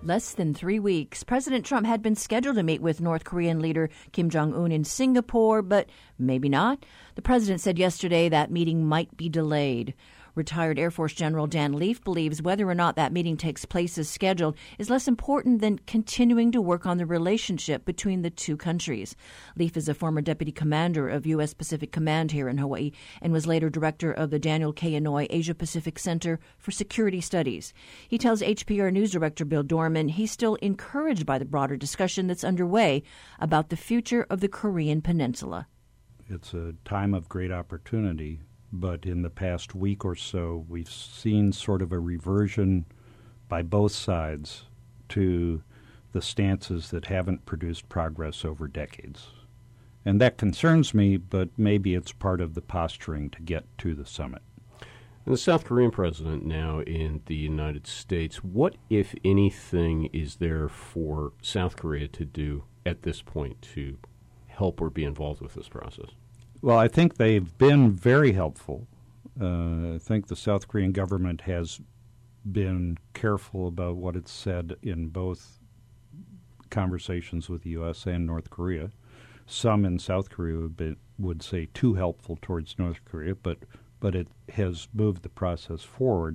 Less than 3 weeks, President Trump had been scheduled to meet with North Korean leader Kim Jong-un in Singapore, but maybe not. The president said yesterday that meeting might be delayed. Retired Air Force General Dan Leaf believes whether or not that meeting takes place as scheduled is less important than continuing to work on the relationship between the two countries. Leaf is a former deputy commander of U.S. Pacific Command here in Hawaii and was later director of the Daniel K. Inouye Asia Pacific Center for Security Studies. He tells HPR News Director Bill Dorman he's still encouraged by the broader discussion that's underway about the future of the Korean Peninsula. It's a time of great opportunity. But in the past week or so, we've seen sort of a reversion by both sides to the stances that haven't produced progress over decades. And that concerns me, but maybe it's part of the posturing to get to the summit. And the South Korean president now in the United States, what, if anything, is there for South Korea to do at this point to help or be involved with this process? Well, I think they've been very helpful. I think the South Korean government has been careful about what it's said in both conversations with the U.S. and North Korea. Some in South Korea would say too helpful towards North Korea, but it has moved the process forward.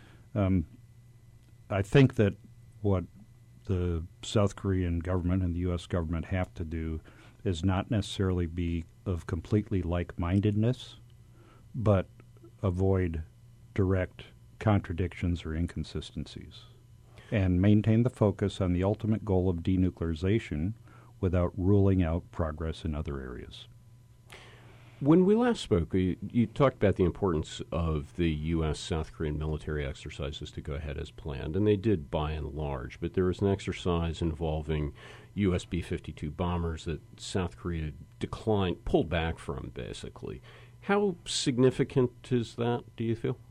I think that what the South Korean government and the U.S. government have to do is not necessarily be of completely like-mindedness, but avoid direct contradictions or inconsistencies, and maintain the focus on the ultimate goal of denuclearization without ruling out progress in other areas. When we last spoke, you talked about the importance of the U.S.-South Korean military exercises to go ahead as planned, and they did by and large, but there was an exercise involving U.S. B-52 bombers that South Korea pulled back from, basically. How significant is that, do you feel?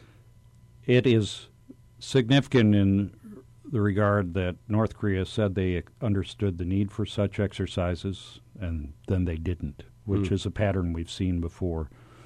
It is significant in the regard that North Korea said they understood the need for such exercises, and then they didn't, which is a pattern we've seen before.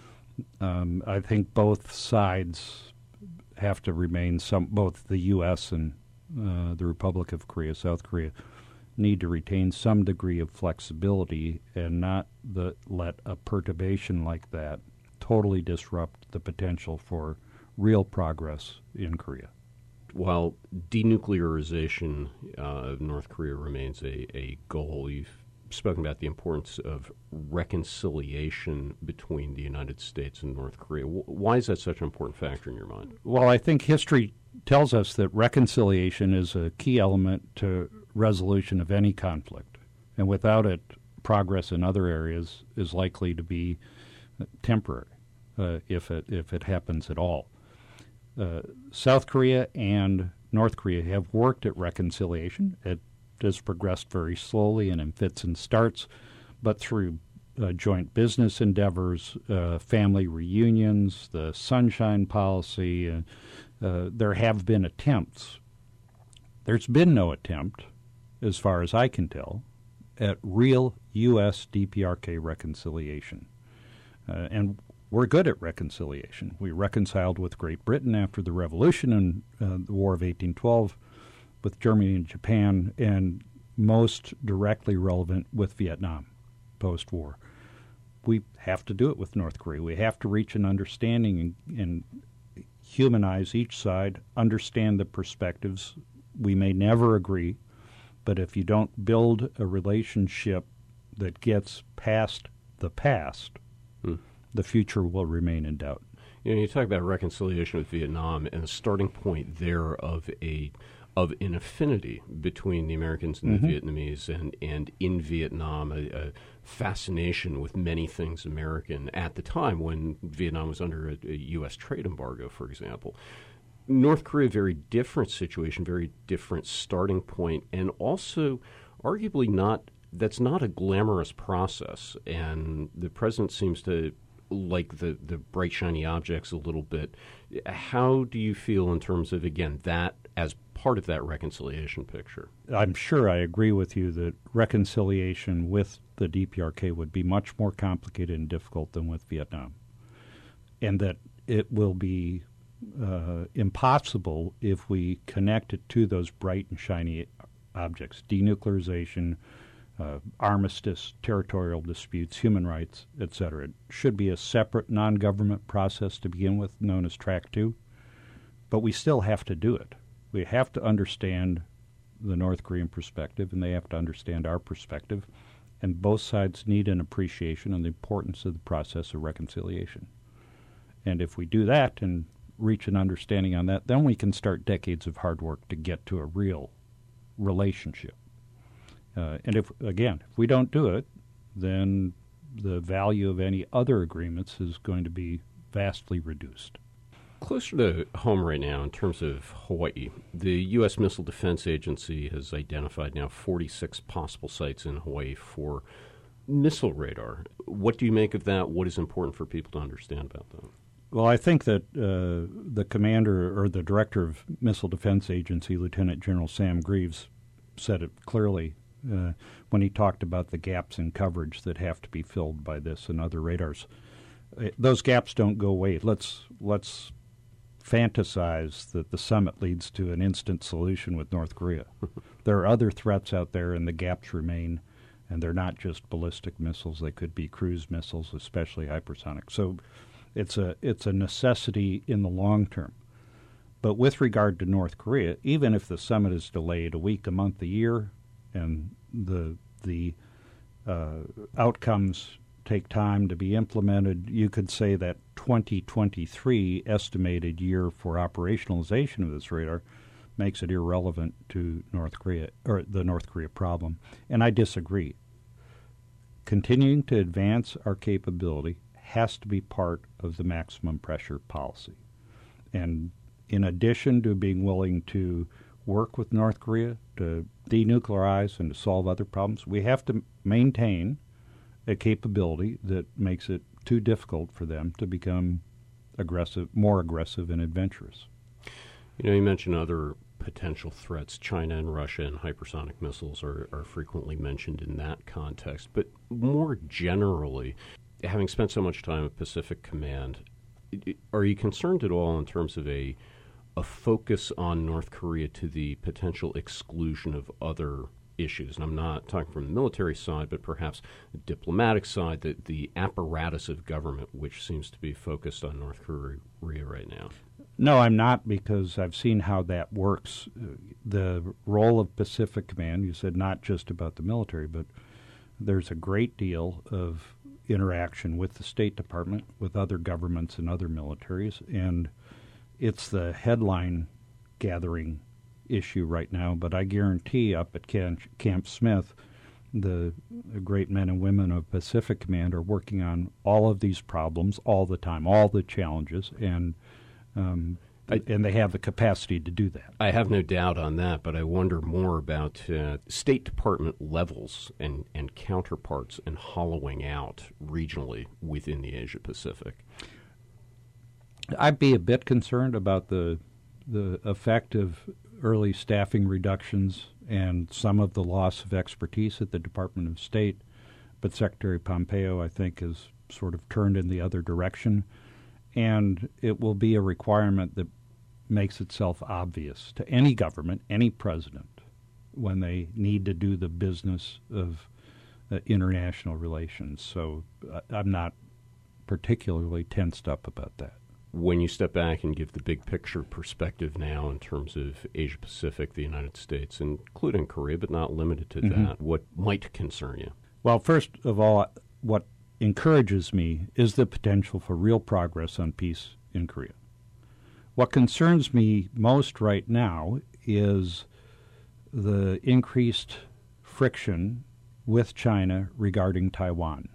I think both sides have to remain both the U.S. and the Republic of Korea, South Korea, need to retain some degree of flexibility and not let a perturbation like that totally disrupt the potential for real progress in Korea. While denuclearization of North Korea remains a goal, you've spoken about the importance of reconciliation between the United States and North Korea. Why is that such an important factor in your mind? Well, I think history tells us that reconciliation is a key element to resolution of any conflict, and without it, progress in other areas is likely to be temporary, if it happens at all. South Korea and North Korea have worked at reconciliation. It has progressed very slowly and in fits and starts, but through joint business endeavors, family reunions, the Sunshine Policy, there have been attempts. There's been no attempt, as far as I can tell, at real U.S. DPRK reconciliation. And we're good at reconciliation. We reconciled with Great Britain after the Revolution and the War of 1812, with Germany and Japan, and most directly relevant with Vietnam post-war. We have to do it with North Korea. We have to reach an understanding and humanize each side, understand the perspectives. We may never agree, but if you don't build a relationship that gets past the past, the future will remain in doubt. You talk about reconciliation with Vietnam and the starting point there of an affinity between the Americans and the Vietnamese, and in Vietnam a fascination with many things American at the time when Vietnam was under a U.S. trade embargo, for example. North Korea, very different situation, very different starting point, and also arguably that's not a glamorous process, and the president seems to like the bright, shiny objects a little bit. How do you feel in terms of, again, that as part of that reconciliation picture? I'm sure I agree with you that reconciliation with the DPRK would be much more complicated and difficult than with Vietnam, and that it will be impossible if we connect it to those bright and shiny objects: denuclearization, armistice, territorial disputes, human rights, etc. It should be a separate non-government process to begin with, known as Track 2, but we still have to do it. We have to understand the North Korean perspective, and they have to understand our perspective, and both sides need an appreciation of the importance of the process of reconciliation. And if we do that and reach an understanding on that, then we can start decades of hard work to get to a real relationship. And if we don't do it, then the value of any other agreements is going to be vastly reduced. Closer to home right now, in terms of Hawaii, the U.S. Missile Defense Agency has identified now 46 possible sites in Hawaii for missile radar. What do you make of that? What is important for people to understand about that? Well, I think that the commander or the director of Missile Defense Agency, Lieutenant General Sam Greaves, said it clearly when he talked about the gaps in coverage that have to be filled by this and other radars. Those gaps don't go away. Let's fantasize that the summit leads to an instant solution with North Korea. There are other threats out there, and the gaps remain, and they're not just ballistic missiles. They could be cruise missiles, especially hypersonic. So it's a necessity in the long term. But with regard to North Korea, even if the summit is delayed a week, a month, a year, and the outcomes take time to be implemented, you could say that 2023 estimated year for operationalization of this radar makes it irrelevant to North Korea, or the North Korea problem. And I disagree. Continuing to advance our capability has to be part of the maximum pressure policy. And in addition to being willing to work with North Korea to denuclearize and to solve other problems, we have to maintain a capability that makes it too difficult for them to become more aggressive and adventurous. You know, you mentioned other potential threats. China and Russia and hypersonic missiles are frequently mentioned in that context. But more generally, having spent so much time at Pacific Command, are you concerned at all in terms of a focus on North Korea to the potential exclusion of other issues? And I'm not talking from the military side, but perhaps the diplomatic side, the apparatus of government, which seems to be focused on North Korea right now. No, I'm not, because I've seen how that works. The role of Pacific Command, you said not just about the military, but there's a great deal of interaction with the State Department, with other governments and other militaries, and it's the headline gathering issue right now, but I guarantee up at Camp Smith, the great men and women of Pacific Command are working on all of these problems all the time, all the challenges, and they have the capacity to do that. I have no doubt on that, but I wonder more about State Department levels and counterparts and hollowing out regionally within the Asia Pacific. I'd be a bit concerned about the effect of early staffing reductions and some of the loss of expertise at the Department of State, but Secretary Pompeo, I think, has sort of turned in the other direction, and it will be a requirement that makes itself obvious to any government, any president, when they need to do the business of international relations. So I'm not particularly tensed up about that. When you step back and give the big picture perspective now in terms of Asia Pacific, the United States, including Korea, but not limited to that, what might concern you? Well, first of all, what encourages me is the potential for real progress on peace in Korea. What concerns me most right now is the increased friction with China regarding Taiwan.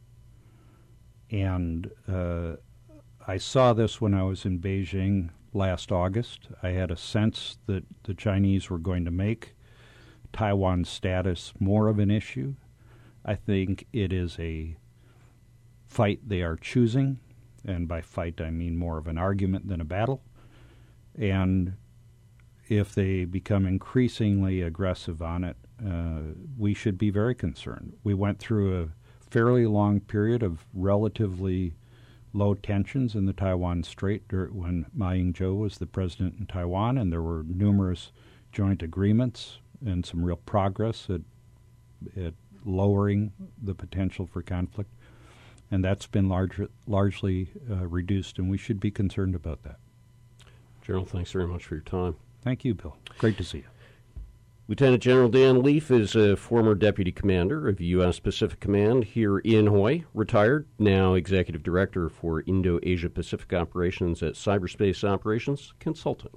And I saw this when I was in Beijing last August. I had a sense that the Chinese were going to make Taiwan's status more of an issue. I think it is a fight they are choosing, and by fight I mean more of an argument than a battle. And if they become increasingly aggressive on it, we should be very concerned. We went through a fairly long period of relatively low tensions in the Taiwan Strait when Ma Ying-jeou was the president in Taiwan, and there were numerous joint agreements and some real progress at lowering the potential for conflict. And that's been largely reduced, and we should be concerned about that. General, thanks very much for your time. Thank you, Bill. Great to see you. Lieutenant General Dan Leaf is a former Deputy Commander of U.S. Pacific Command here in Hawaii, retired, now Executive Director for Indo-Asia-Pacific Operations at Cyberspace Operations Consulting.